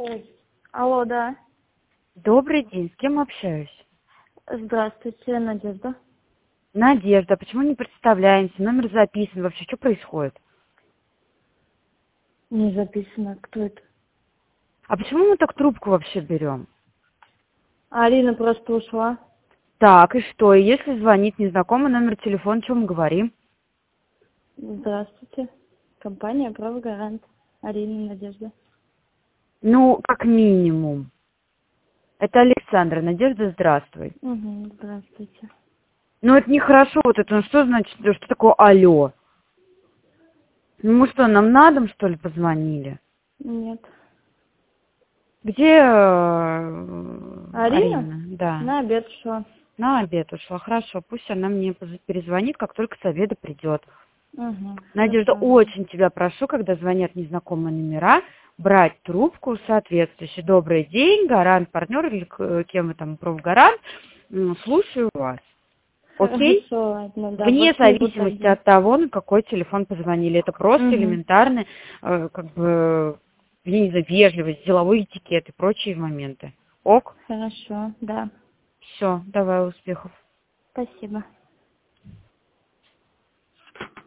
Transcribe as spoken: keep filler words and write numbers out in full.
Ой. Алло, да. Добрый день, с кем общаюсь? Здравствуйте, Надежда. Надежда, почему не представляемся? Номер записан. Вообще, что происходит? Не записано, кто это. А почему мы так трубку вообще берем? Алина просто ушла. Так, и что? И если звонит незнакомый номер телефона, что мы говорим? Здравствуйте. Компания «Правогарант». Алина, Надежда. Ну, как минимум. Это Александра. Надежда, здравствуй. Угу, здравствуйте. Ну, это нехорошо вот это. Ну, что значит, что такое алло? Ну, мы что, нам на дом, что ли, позвонили? Нет. Где э, Алина? Арина? Да. На обед ушла. На обед ушла. Хорошо, пусть она мне поз- перезвонит, как только с обеда придет. Угу, Надежда, хорошо. очень тебя прошу, когда звонят незнакомые номера, брать трубку соответствующую. Добрый день, гарант, партнер или к- кем вы там, профгарант. М, Слушаю вас. Окей? Хорошо, ладно, да, Вне больше не буду так зависимости делать. от того, на какой телефон позвонили. Это просто Угу. элементарный, э, как бы, я не знаю, вежливость, деловой этикет и прочие моменты. Ок? Хорошо, да. Все, давай успехов. Спасибо.